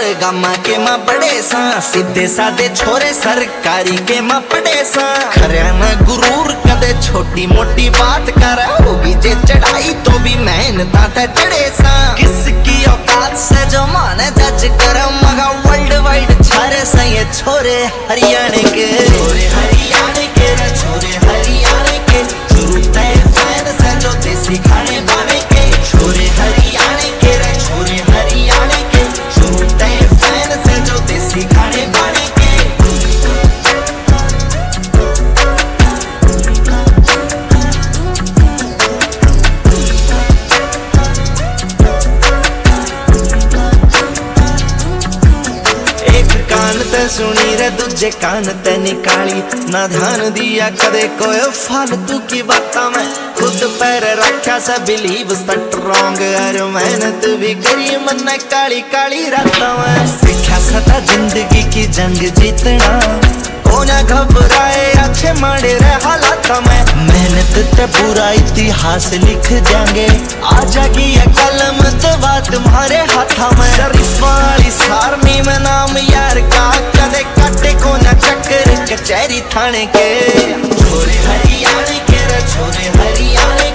Gamma के माँ बड़े सा, सीधे साधे छोरे सरकारी के माँ पड़े सा। खरे न गुरूर कदे छोटी मोटी बात कर, होगी जे चढ़ाई तो भी मेहनता ते चढ़े सा। किसकी औकात से जो माने जज कर, मगा वर्ल्ड वाइड छारे सा ये छोरे हरियाणा के। छोरे हरियाणा के रे छोरे हरियाणा के, शुरू तय फैन से जो देसी खाने बाने के। छोरे हरियाणा के रे छोरे हरियाणा के, शुरू तय फैन से जो देसी खाने बाने के। कान ते सुनी रे दूजे कान ते निकाली, ना ध्यान दिया कदे कोई फालतू की बाता में। खुद पैर रखा से बिलीव स्ट्रॉन्ग, और मेहनत भी करी मन काली काली राता में। सीखा सदा जिंदगी की जंग जीतना, कोना घबराए अच्छे माड़े रे हालात में। मेहनत ते पूरा इतिहास लिख जाएंगे, आ जाएगी ये कलम दबा तुम्हारे हाथा में। शरीफाली सारनी में नाम यार का, कदे काटे को न चक्कर कचहरी थाने के। छोरे हरियाणा के रे छोरे हरियाणा